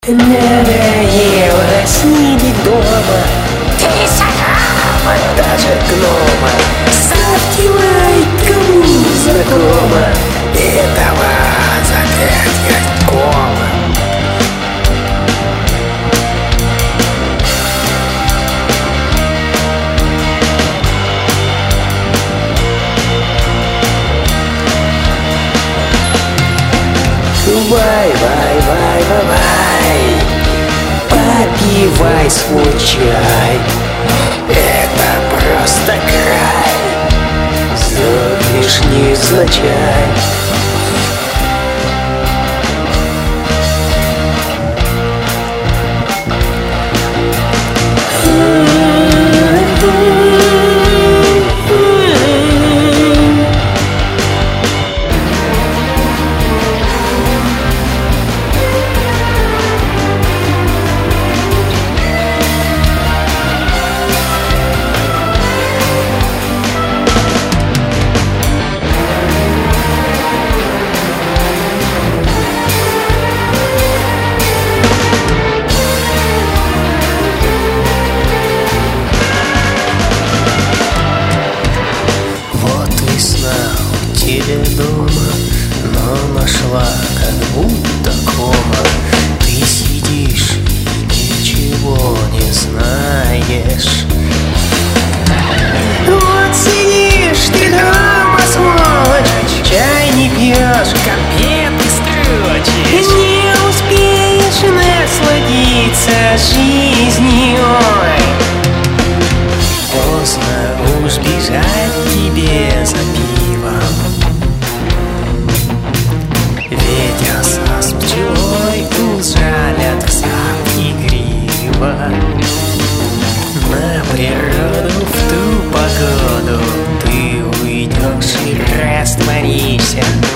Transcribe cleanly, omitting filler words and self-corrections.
Надоело сидеть дома. Ты сахар, даже гнома. Ставьте лайк, кому знакомо. Этого заклятия кома. Бай-бай-бай-бай-бай. Попивай свой чай. Это просто край. Злобишь невзначай. Тебе дома, но нашла как будто кома. Ты сидишь и ничего не знаешь. Вот сидишь ты дома, сволочь, чай не пьешь, конфеты строчишь. Не успеешь насладиться жизнью. Поздно уж бежать тебе за пивом. Ветер с пчелой ужалят в сад игриво. На природу в ту погоду ты уйдешь и растворишься.